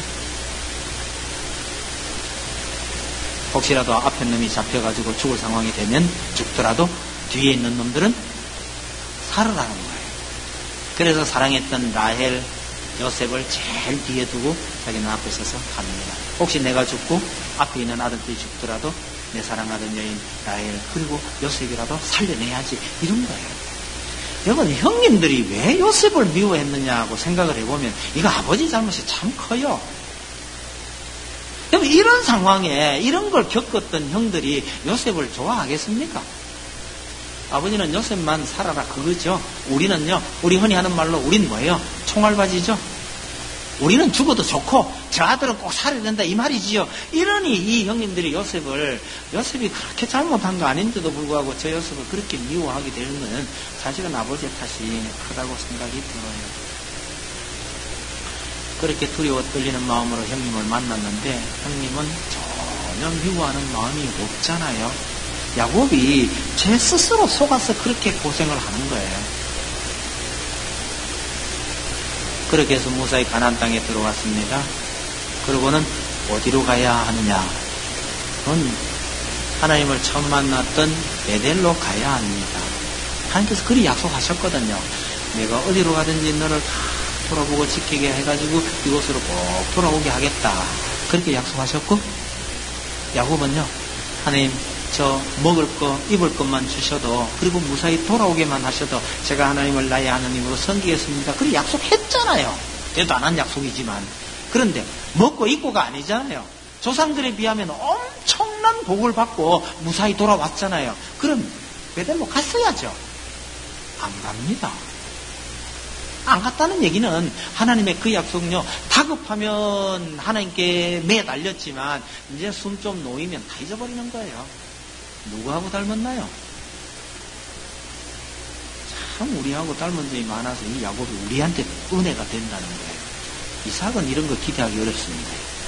혹시라도 앞에 놈이 잡혀가지고 죽을 상황이 되면 죽더라도 뒤에 있는 놈들은 살으라는 거예요. 그래서 사랑했던 라헬, 요셉을 제일 뒤에 두고 자기는 앞에 서서 갑니다. 혹시 내가 죽고 앞에 있는 아들들이 죽더라도 내 사랑하던 여인 라헬 그리고 요셉이라도 살려내야지, 이런 거예요. 여러분, 형님들이 왜 요셉을 미워했느냐고 생각을 해보면 이거 아버지 잘못이 참 커요. 여러분, 이런 상황에 이런 걸 겪었던 형들이 요셉을 좋아하겠습니까? 아버지는 요셉만 살아라 그거죠. 우리는요, 우리 흔히 하는 말로 우린 뭐예요? 총알바지죠. 우리는 죽어도 좋고 저 아들은 꼭 살아야 된다 이 말이지요. 이러니 이 형님들이 요셉이 그렇게 잘못한 거 아닌데도 불구하고 저 요셉을 그렇게 미워하게 되는 것은 사실은 아버지의 탓이 크다고 생각이 들어요. 그렇게 두려워 떨리는 마음으로 형님을 만났는데 형님은 전혀 미워하는 마음이 없잖아요. 야곱이 제 스스로 속아서 그렇게 고생을 하는 거예요. 그렇게 해서 무사히 가나안 땅에 들어왔습니다. 그러고는 어디로 가야 하느냐? 그건 하나님을 처음 만났던 베델로 가야 합니다. 하나님께서 그리 약속하셨거든요. 내가 어디로 가든지 너를 다 돌아보고 지키게 해가지고 이곳으로 꼭 돌아오게 하겠다. 그렇게 약속하셨고, 야곱은요, 하나님 저 먹을 거 입을 것만 주셔도, 그리고 무사히 돌아오게만 하셔도 제가 하나님을 나의 하나님으로 섬기겠습니다. 그렇게 약속했잖아요. 때도 안 한 약속이지만. 그런데 먹고 입고가 아니잖아요. 조상들에 비하면 엄청난 복을 받고 무사히 돌아왔잖아요. 그럼 베델로 갔어야죠. 안 갑니다. 안 갔다는 얘기는 하나님의 그 약속은요, 다급하면 하나님께 매달렸지만 이제 숨 좀 놓이면 다 잊어버리는 거예요. 누구하고 닮았나요? 참 우리하고 닮은 점이 많아서 이 야곱이 우리한테 은혜가 된다는 거예요. 이삭은 이런 거 기대하기 어렵습니다.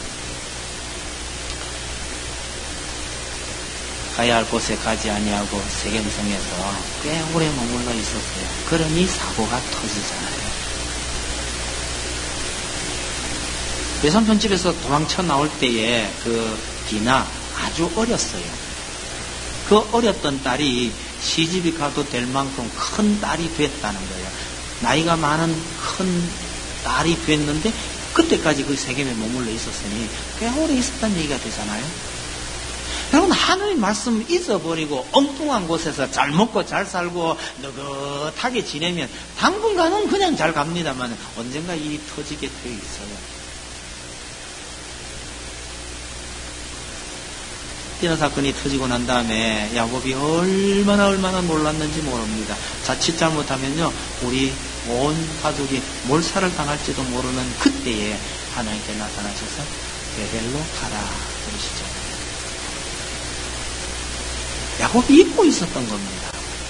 가야 할 곳에 가지 아니하고 세겜성에서 꽤 오래 머물러 있었어요. 그러니 사고가 터지잖아요. 외삼촌 집에서 도망쳐 나올 때에 그 디나 아주 어렸어요. 그 어렸던 딸이 시집이 가도 될 만큼 큰 딸이 됐다는 거예요. 나이가 많은 큰 딸이 됐는데 그때까지 그 세겜에 머물러 있었으니 꽤 오래 있었다는 얘기가 되잖아요. 여러분, 하나님 말씀 잊어버리고 엉뚱한 곳에서 잘 먹고 잘 살고 느긋하게 지내면 당분간은 그냥 잘 갑니다만 언젠가 일이 터지게 되어 있어요. 디나 사건이 터지고 난 다음에 야곱이 얼마나 놀랐는지 모릅니다. 자칫 잘못하면요, 우리 온 가족이 몰살을 당할지도 모르는 그때에 하나님께 나타나셔서 베델로 가라 그러시죠. 야곱이 잊고 있었던 겁니다.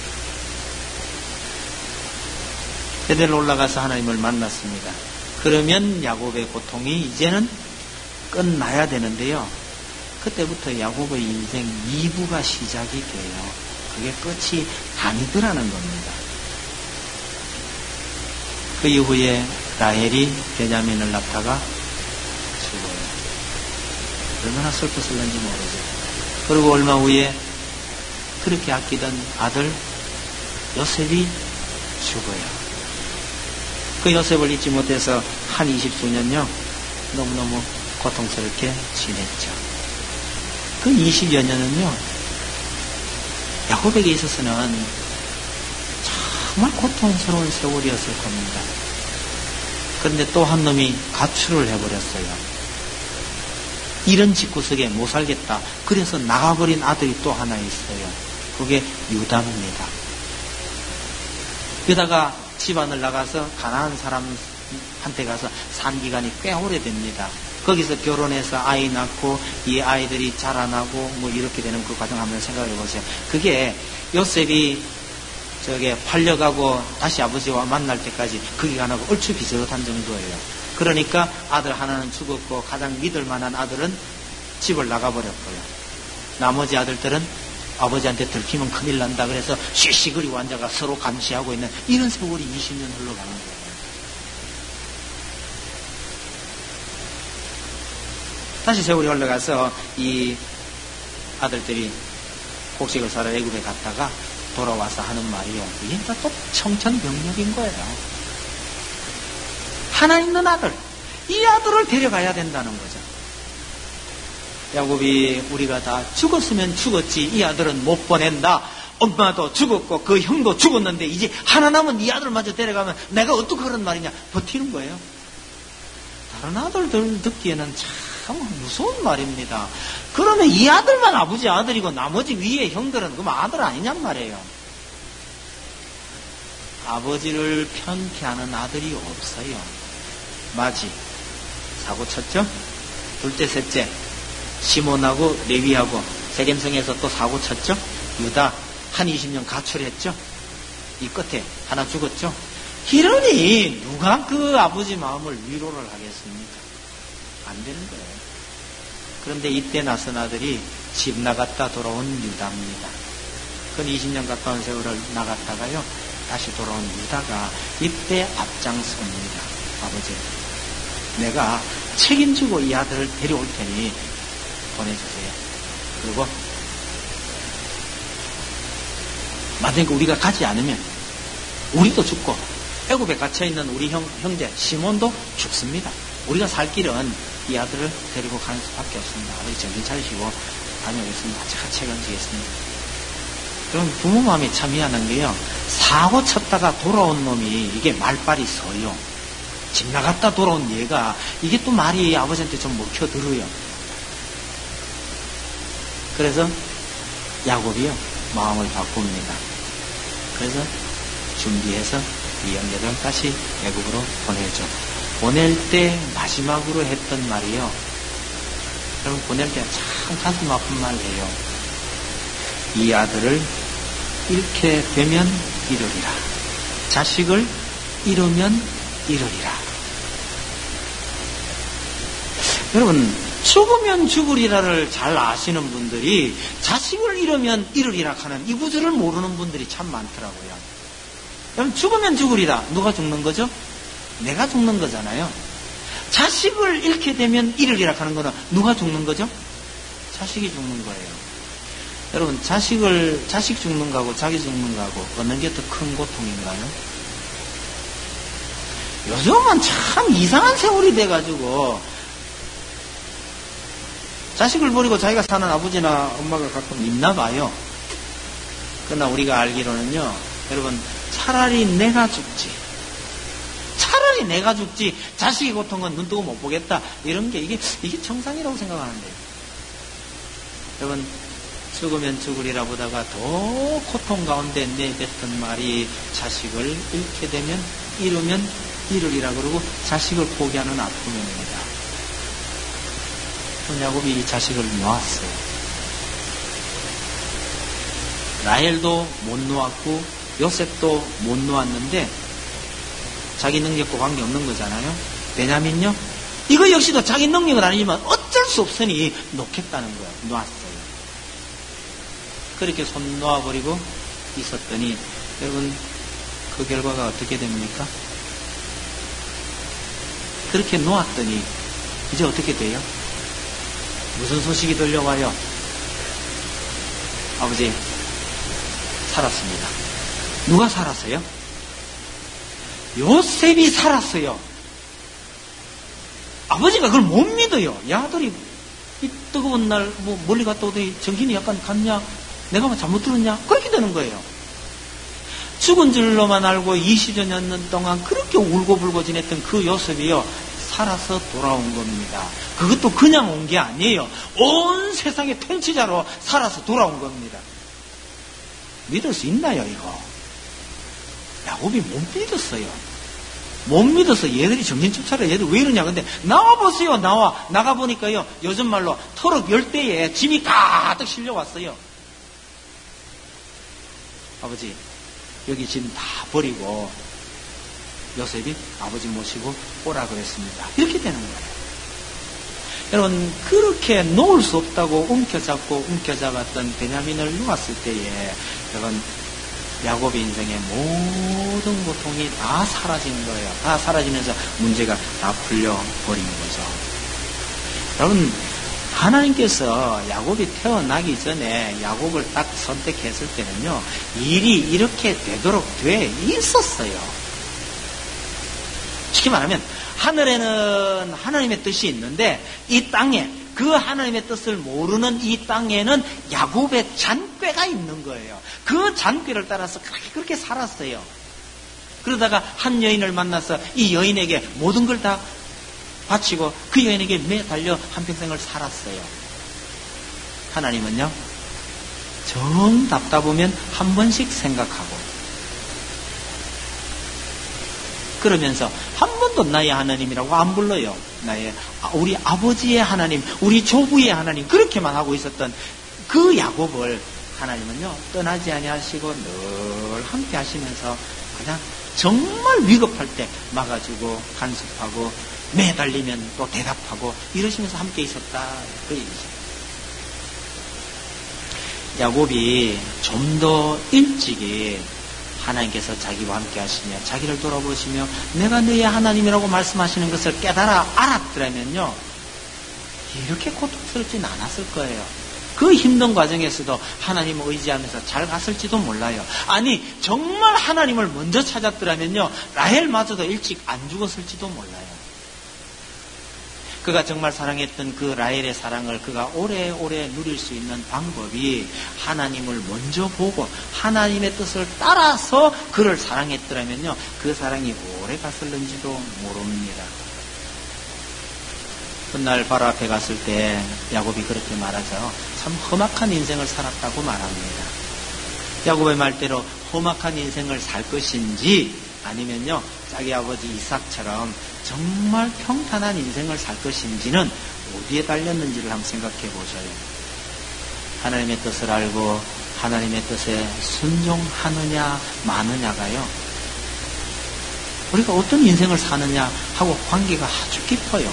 베델로 올라가서 하나님을 만났습니다. 그러면 야곱의 고통이 이제는 끝나야 되는데요. 그때부터 야곱의 인생 2부가 시작이 돼요. 그게 끝이 아니더라는 겁니다. 그 이후에 라헬이 베냐민을 낳다가 죽어요. 얼마나 슬펐을는지 모르죠. 그리고 얼마 후에 그렇게 아끼던 아들 요셉이 죽어요. 그 요셉을 잊지 못해서 한 20수년요 너무너무 고통스럽게 지냈죠. 그 20여 년은요 야곱에게 있어서는 정말 고통스러운 세월이었을 겁니다. 그런데 또 한 놈이 가출을 해버렸어요. 이런 집구석에 못 살겠다. 그래서 나가버린 아들이 또 하나 있어요. 그게 유다입니다. 유다가 집안을 나가서 가나안 사람한테 가서 산 기간이 꽤 오래됩니다. 거기서 결혼해서 아이 낳고 이 아이들이 자라나고 뭐 이렇게 되는 그 과정 한번 생각해 보세요. 그게 요셉이 팔려가고 다시 아버지와 만날 때까지 그 기간하고 얼추 비슷한 정도예요. 그러니까 아들 하나는 죽었고 가장 믿을 만한 아들은 집을 나가버렸고요. 나머지 아들들은 아버지한테 들키면 큰일 난다 그래서 쉬쉬그리고 앉아가 서로 감시하고 있는 이런 세월이 20년 흘러가는 거예요. 다시 세월이 흘러가서 이 아들들이 곡식을 사러 애굽에 갔다가 돌아와서 하는 말이요. 이게 또 청천벽력인 거예요. 하나 있는 아들, 이 아들을 데려가야 된다는 거죠. 야곱이 우리가 다 죽었으면 죽었지 이 아들은 못 보낸다. 엄마도 죽었고 그 형도 죽었는데 이제 하나 남은 이 아들마저 데려가면 내가 어떻게 그런 말이냐 버티는 거예요. 다른 아들들 듣기에는 참 무서운 말입니다. 그러면 이 아들만 아버지 아들이고 나머지 위에 형들은 그럼 아들 아니냔 말이에요. 아버지를 편피하는 아들이 없어요. 마지 사고 쳤죠. 둘째 셋째 시몬하고 레위하고 세겜성에서 또 사고 쳤죠. 유다 한 20년 가출했죠. 이 끝에 하나 죽었죠. 이러니 누가 그 아버지 마음을 위로를 하겠습니까? 안 되는 거예요. 그런데 이때 나선 아들이 집 나갔다 돌아온 유다입니다. 그건 20년 가까운 세월을 나갔다가요 다시 돌아온 유다가 이때 앞장섭니다. 아버지, 내가 책임지고 이 아들을 데려올 테니 보내주세요. 그리고 만약에 우리가 가지 않으면 우리도 죽고 애굽에 갇혀있는 우리 형제 시몬도 죽습니다. 우리가 살 길은 이 아들을 데리고 가는 수밖에 없습니다. 아버지 정신 차리시고 다녀오겠습니다. 제가 책임지겠습니다. 그럼 부모 마음이 참 미안한 게요, 사고 쳤다가 돌아온 놈이 이게 말빨이 서요. 집 나갔다 돌아온 얘가 이게 또 말이 아버지한테 좀 먹혀들어요. 그래서 야곱이요 마음을 바꿉니다. 그래서 준비해서 이 형제를 다시 애굽으로 보내죠. 보낼 때 마지막으로 했던 말이요, 여러분 보낼 때 참 가슴 아픈 말이에요. 이 아들을 잃게 되면 잃으리라. 자식을 잃으면 잃으리라. 여러분, 죽으면 죽으리라를 잘 아시는 분들이 자식을 잃으면 잃으리라 하는 이 구절을 모르는 분들이 참 많더라고요. 여러분, 죽으면 죽으리라. 누가 죽는 거죠? 내가 죽는 거잖아요. 자식을 잃게 되면 잃으리라 하는 거는 누가 죽는 거죠? 자식이 죽는 거예요. 여러분, 자식 죽는 거하고 자기 죽는 거하고 어느 게 더 큰 고통인가요? 요즘은 참 이상한 세월이 돼가지고 자식을 버리고 자기가 사는 아버지나 엄마가 가끔 있나 봐요. 그러나 우리가 알기로는요, 여러분, 차라리 내가 죽지 자식의 고통은 눈 뜨고 못 보겠다, 이런 게 이게 정상이라고 생각하는데요. 여러분, 죽으면 죽으리라 보다가 더 고통 가운데 내뱉던 말이 자식을 잃게 되면 잃으면 잃으리라 그러고 자식을 포기하는 아픔입니다. 야곱이 이 자식을 놓았어요. 라헬도 못 놓았고 요셉도 못 놓았는데 자기 능력과 관계없는 거잖아요. 베냐민요, 이거 역시도 자기 능력은 아니지만 어쩔 수 없으니 놓겠다는 거예요. 놓았어요. 그렇게 손 놓아버리고 있었더니 여러분, 그 결과가 어떻게 됩니까? 그렇게 놓았더니 이제 어떻게 돼요? 무슨 소식이 들려와요? 아버지, 살았습니다. 누가 살았어요? 요셉이 살았어요. 아버지가 그걸 못 믿어요. 야, 아들이 이 뜨거운 날 멀리 갔다 오더니 정신이 약간 갔냐? 내가 뭐 잘못 들었냐? 그렇게 되는 거예요. 죽은 줄로만 알고 20여 년 동안 그렇게 울고불고 지냈던 그 요셉이요, 살아서 돌아온 겁니다. 그것도 그냥 온 게 아니에요. 온 세상의 통치자로 살아서 돌아온 겁니다. 믿을 수 있나요, 이거? 야곱이 못 믿었어요. 못 믿어서 얘들이 정신 좀 차려. 얘들 왜 이러냐. 근데 나와보세요. 나가보니까요, 요즘 말로 트럭 10대에 짐이 가득 실려왔어요. 아버지, 여기 짐 다 버리고 요셉이 아버지 모시고 오라 그랬습니다. 이렇게 되는 거예요. 여러분, 그렇게 놓을 수 없다고 움켜잡았던 베냐민을 놓았을 때에 여러분, 야곱의 인생의 모든 고통이 다 사라진 거예요. 다 사라지면서 문제가 다 풀려버린 거죠. 여러분, 하나님께서 야곱이 태어나기 전에 야곱을 딱 선택했을 때는요, 일이 이렇게 되도록 돼 있었어요. 쉽게 말하면 하늘에는 하나님의 뜻이 있는데 이 땅에 그 하나님의 뜻을 모르는 이 땅에는 야곱의 잔꾀가 있는 거예요. 그 잔꾀를 따라서 그렇게 살았어요. 그러다가 한 여인을 만나서 이 여인에게 모든 걸 다 바치고 그 여인에게 매달려 한평생을 살았어요. 하나님은요, 정 답답하면 한 번씩 생각하고 그러면서 한 번도 나의 하나님이라고 안 불러요. 우리 아버지의 하나님, 우리 조부의 하나님, 그렇게만 하고 있었던 그 야곱을 하나님은요, 떠나지 아니하시고 늘 함께 하시면서 그냥 정말 위급할 때 막아주고 간섭하고 매달리면 또 대답하고 이러시면서 함께 있었다, 그 얘기죠. 야곱이 좀 더 일찍이 하나님께서 자기와 함께 하시며 자기를 돌아보시며 내가 너의 하나님이라고 말씀하시는 것을 깨달아 알았더라면요, 이렇게 고통스럽진 않았을 거예요. 그 힘든 과정에서도 하나님을 의지하면서 잘 갔을지도 몰라요. 아니, 정말 하나님을 먼저 찾았더라면요, 라헬마저도 일찍 안 죽었을지도 몰라요. 그가 정말 사랑했던 그 라헬의 사랑을 그가 오래오래 누릴 수 있는 방법이 하나님을 먼저 보고 하나님의 뜻을 따라서 그를 사랑했더라면요, 그 사랑이 오래 갔을는지도 모릅니다. 훗날 바로 앞에 갔을 때 야곱이 그렇게 말하죠. 참 험악한 인생을 살았다고 말합니다. 야곱의 말대로 험악한 인생을 살 것인지 아니면요, 자기 아버지 이삭처럼 정말 평탄한 인생을 살 것인지는 어디에 달렸는지를 한번 생각해 보셔요. 하나님의 뜻을 알고 하나님의 뜻에 순종하느냐 마느냐가요, 우리가 어떤 인생을 사느냐 하고 관계가 아주 깊어요.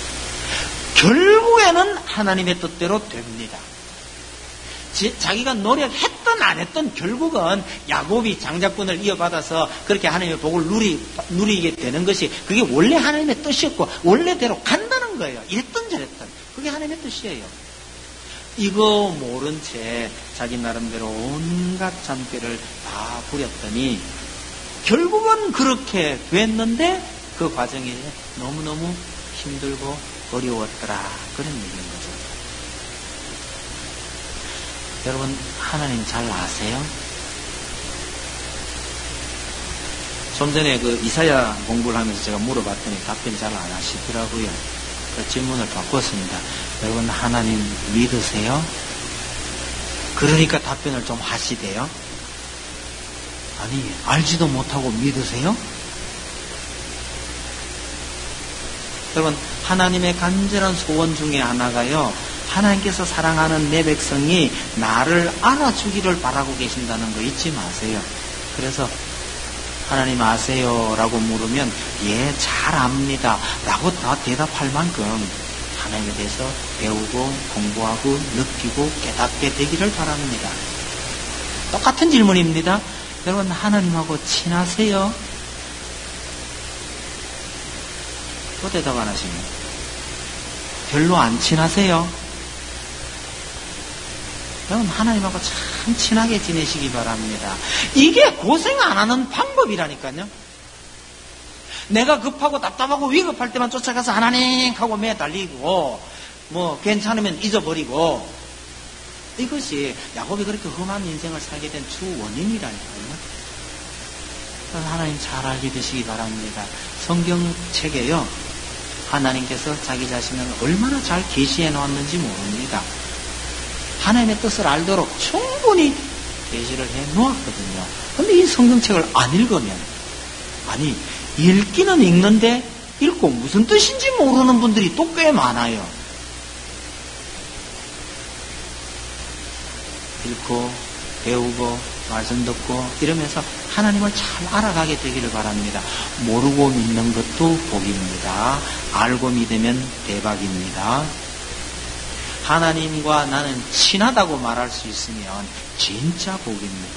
결국에는 하나님의 뜻대로 됩니다. 자기가 노력했든 안 했든 결국은 야곱이 장자권을 이어받아서 그렇게 하나님의 복을 누리게 되는 것이 그게 원래 하나님의 뜻이었고 원래대로 간다는 거예요. 이랬든 저랬든 그게 하나님의 뜻이에요. 이거 모른 채 자기 나름대로 온갖 잔꾀를 다 부렸더니 결국은 그렇게 됐는데 그 과정이 너무너무 힘들고 어려웠더라, 그런 얘기인 거죠. 여러분, 하나님 잘 아세요? 좀 전에 그 이사야 공부를 하면서 제가 물어봤더니 답변 잘 안 하시더라고요. 그 질문을 바꿨습니다. 여러분, 하나님 믿으세요? 그러니까 답변을 좀 하시대요. 아니, 알지도 못하고 믿으세요? 여러분, 하나님의 간절한 소원 중에 하나가요, 하나님께서 사랑하는 내 백성이 나를 알아주기를 바라고 계신다는 거 잊지 마세요. 그래서 하나님 아세요? 라고 물으면 예, 잘 압니다 라고 다 대답할 만큼 하나님에 대해서 배우고 공부하고 느끼고 깨닫게 되기를 바랍니다. 똑같은 질문입니다. 여러분, 하나님하고 친하세요? 또 대답 안 하십니까? 별로 안 친하세요? 여러분, 하나님하고 참 친하게 지내시기 바랍니다. 이게 고생 안 하는 방법이라니까요. 내가 급하고 답답하고 위급할 때만 쫓아가서 하나님 하고 매달리고 뭐 괜찮으면 잊어버리고, 이것이 야곱이 그렇게 험한 인생을 살게 된 주 원인이라니까요. 하나님 잘 알게 되시기 바랍니다. 성경책에요, 하나님께서 자기 자신을 얼마나 잘 계시해 놓았는지 모릅니다. 하나님의 뜻을 알도록 충분히 계시를 해 놓았거든요. 그런데 이 성경책을 안 읽으면, 아니, 읽기는 읽는데 읽고 무슨 뜻인지 모르는 분들이 또 꽤 많아요. 읽고 배우고 말씀 듣고 이러면서 하나님을 잘 알아가게 되기를 바랍니다. 모르고 믿는 것도 복입니다. 알고 믿으면 대박입니다. 하나님과 나는 친하다고 말할 수 있으면 진짜 복입니다.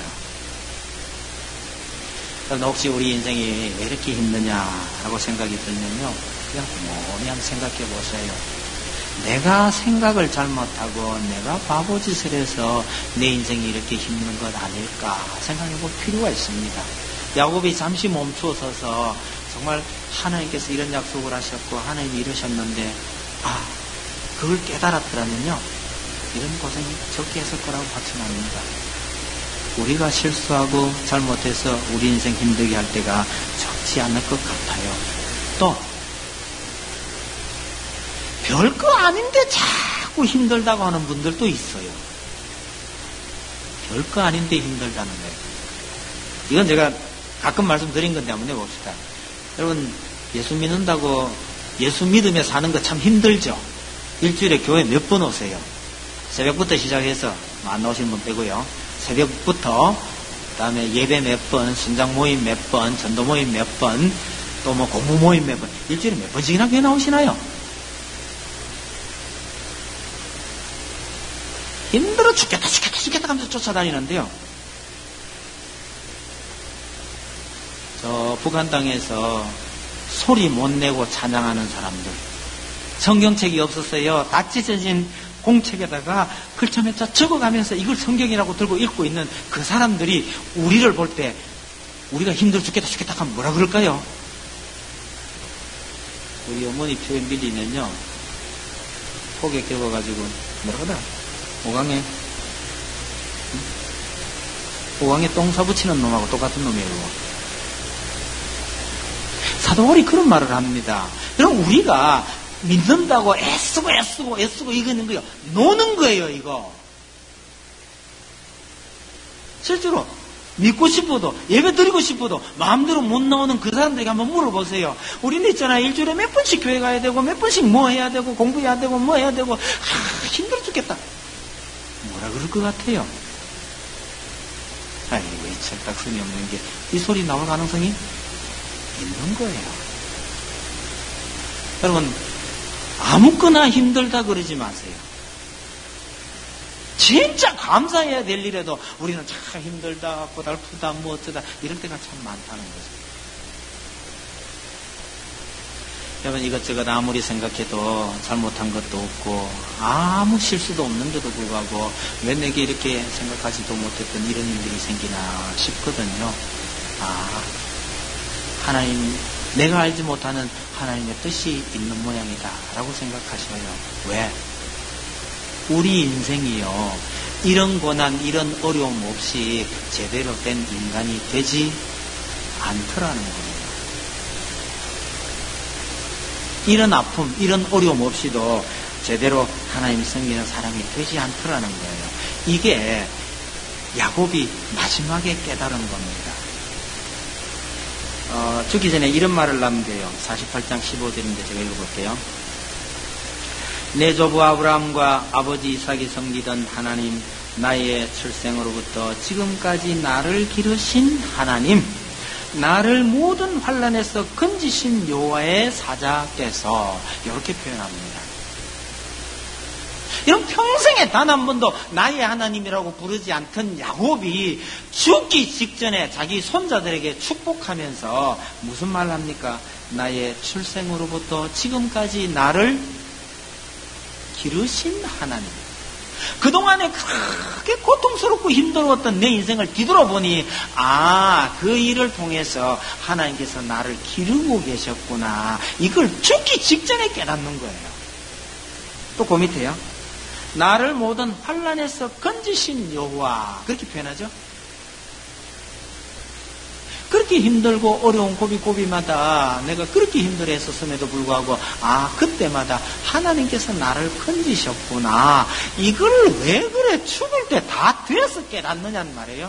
그럼 혹시 우리 인생이 왜 이렇게 힘드냐라고 생각이 들면요, 그냥 곰곰이 한번 생각해 보세요. 내가 생각을 잘못하고 내가 바보짓을 해서 내 인생이 이렇게 힘든 것 아닐까 생각해 볼 필요가 있습니다. 야곱이 잠시 멈추어서서 정말 하나님께서 이런 약속을 하셨고 하나님이 이러셨는데 그걸 깨달았더라면요, 이런 고생이 적게 했을 거라고 확신합니다. 우리가 실수하고 잘못해서 우리 인생 힘들게 할 때가 적지 않을 것 같아요. 또 별거 아닌데 자꾸 힘들다고 하는 분들도 있어요. 별거 아닌데 힘들다는 거예요. 이건 제가 가끔 말씀드린 건데 한번 해봅시다. 여러분, 예수 믿는다고 예수 믿으며 사는 거 참 힘들죠? 일주일에 교회 몇 번 오세요? 새벽부터 시작해서 안 나오시는 분 빼고요. 새벽부터, 그 다음에 예배 몇 번, 순장 모임 몇 번, 전도 모임 몇 번, 또 뭐 공부 모임 몇 번, 일주일에 몇 번씩이나 교회 나오시나요? 힘들어 죽겠다 하면서 쫓아다니는데요. 저 북한 땅에서 소리 못 내고 찬양하는 사람들, 성경책이 없었어요. 다 찢어진 공책에다가 글처매자 적어가면서 이걸 성경이라고 들고 읽고 있는 그 사람들이 우리를 볼 때 우리가 힘들어 죽겠다 하면 뭐라 그럴까요? 우리 어머니 표현 빌리면요, 폭에 껴가지고 뭐라 그러더라? 오강에 똥 사붙이는 놈하고 똑같은 놈이에요. 사도 바울이 그런 말을 합니다. 그럼 우리가 믿는다고 애쓰고 이거 있는 거예요. 노는 거예요, 이거. 실제로 믿고 싶어도, 예배 드리고 싶어도 마음대로 못 나오는 그 사람들에게 한번 물어보세요. 우리는 있잖아요, 일주일에 몇 번씩 교회 가야 되고, 몇 번씩 뭐 해야 되고, 공부해야 되고, 뭐 해야 되고, 힘들어 죽겠다. 뭐라 그럴 것 같아요? 아이고, 이 철딱선이 없는 게, 이 소리 나올 가능성이 있는 거예요. 여러분, 아무거나 힘들다 그러지 마세요. 진짜 감사해야 될 일에도 우리는 참 힘들다, 고달프다, 뭐 어쩌다 이럴 때가 참 많다는 거죠. 여러분, 이것저것 아무리 생각해도 잘못한 것도 없고 아무 실수도 없는데도 불구하고 왜 내게 이렇게 생각하지도 못했던 이런 일들이 생기나 싶거든요. 하나님, 내가 알지 못하는 하나님의 뜻이 있는 모양이다 라고 생각하셔요. 왜? 우리 인생이요, 이런 고난, 이런 어려움 없이 제대로 된 인간이 되지 않더라는 겁니다. 이런 아픔, 이런 어려움 없이도 제대로 하나님이 섬기는 사람이 되지 않더라는 거예요. 이게 야곱이 마지막에 깨달은 겁니다. 죽기 전에 이런 말을 남겨요. 48장 15절인데 제가 읽어볼게요. 내 조부 아브라함과 아버지 이삭이 섬기던 하나님, 나의 출생으로부터 지금까지 나를 기르신 하나님, 나를 모든 환난에서 건지신 여호와의 사자께서, 이렇게 표현합니다. 이런 평생에 단 한 번도 나의 하나님이라고 부르지 않던 야곱이 죽기 직전에 자기 손자들에게 축복하면서 무슨 말을 합니까? 나의 출생으로부터 지금까지 나를 기르신 하나님. 그동안에 크게 고통스럽고 힘들었던 내 인생을 뒤돌아보니, 그 일을 통해서 하나님께서 나를 기르고 계셨구나. 이걸 죽기 직전에 깨닫는 거예요. 또 그 밑에요. 나를 모든 환난에서 건지신 여호와, 그렇게 표현하죠. 그렇게 힘들고 어려운 고비고비마다 내가 그렇게 힘들어 했었음에도 불구하고 그때마다 하나님께서 나를 건지셨구나. 이걸 왜 그래 죽을 때 다 돼서 깨닫느냐는 말이에요.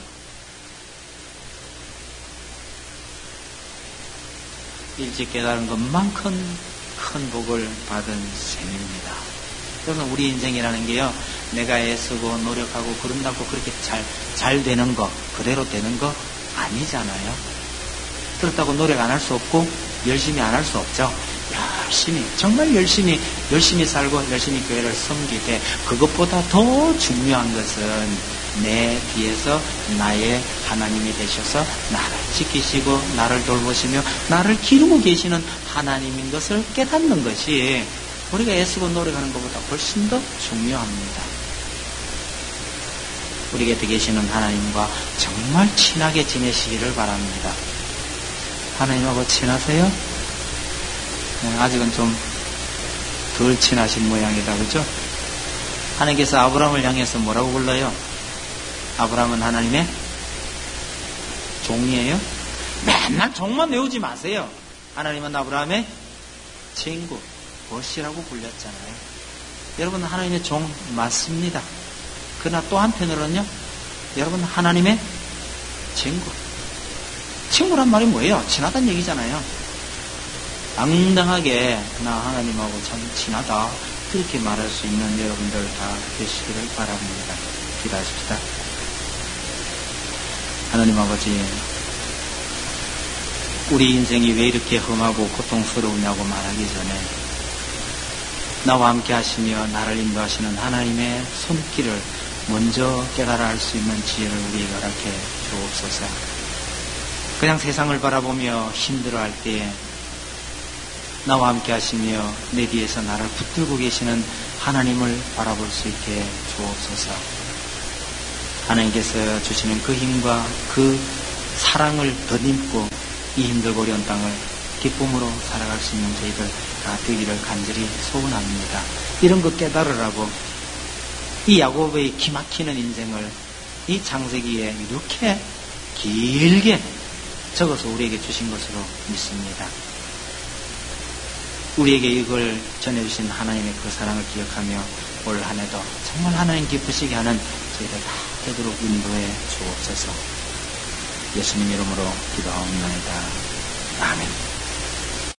일찍 깨달은 것만큼 큰 복을 받은 셈입니다. 그래서 우리 인생이라는 게요, 내가 애쓰고 노력하고 그런다고 그렇게 잘 되는 거, 그대로 되는 거 아니잖아요. 그렇다고 노력 안 할 수 없고 열심히 안 할 수 없죠. 열심히, 정말 열심히 살고 열심히 교회를 섬기되, 그것보다 더 중요한 것은 내 뒤에서 나의 하나님이 되셔서 나를 지키시고 나를 돌보시며 나를 기르고 계시는 하나님인 것을 깨닫는 것이 우리가 애쓰고 노력하는 것보다 훨씬 더 중요합니다. 우리 곁에 계시는 하나님과 정말 친하게 지내시기를 바랍니다. 하나님하고 친하세요? 아직은 좀 덜 친하신 모양이다, 그죠? 하나님께서 아브라함을 향해서 뭐라고 불러요? 아브라함은 하나님의 종이에요? 맨날 종만 외우지 마세요. 하나님은 아브라함의 친구, 보시라고 불렸잖아요. 여러분, 하나님의 종 맞습니다. 그러나 또 한편으로는요, 여러분 하나님의 친구. 친구란 말이 뭐예요? 친하다는 얘기잖아요. 당당하게 나 하나님하고 참 친하다, 그렇게 말할 수 있는 여러분들 다 되시기를 바랍니다. 기도하십시다. 하나님 아버지, 우리 인생이 왜 이렇게 험하고 고통스러우냐고 말하기 전에 나와 함께 하시며 나를 인도하시는 하나님의 손길을 먼저 깨달아 알 수 있는 지혜를 우리에게 허락해 주옵소서. 그냥 세상을 바라보며 힘들어할 때에 나와 함께 하시며 내 뒤에서 나를 붙들고 계시는 하나님을 바라볼 수 있게 주옵소서. 하나님께서 주시는 그 힘과 그 사랑을 덧입고 이 힘들고 어려운 땅을 기쁨으로 살아갈 수 있는 저희들 다 되기를 간절히 소원합니다. 이런 거 깨달으라고 이 야곱의 기막히는 인생을 이 창세기에 이렇게 길게 적어서 우리에게 주신 것으로 믿습니다. 우리에게 이걸 전해주신 하나님의 그 사랑을 기억하며 올 한 해도 정말 하나님 기쁘시게 하는 저희들 다 되도록 인도해 주옵소서. 예수님 이름으로 기도하옵나이다. 아멘.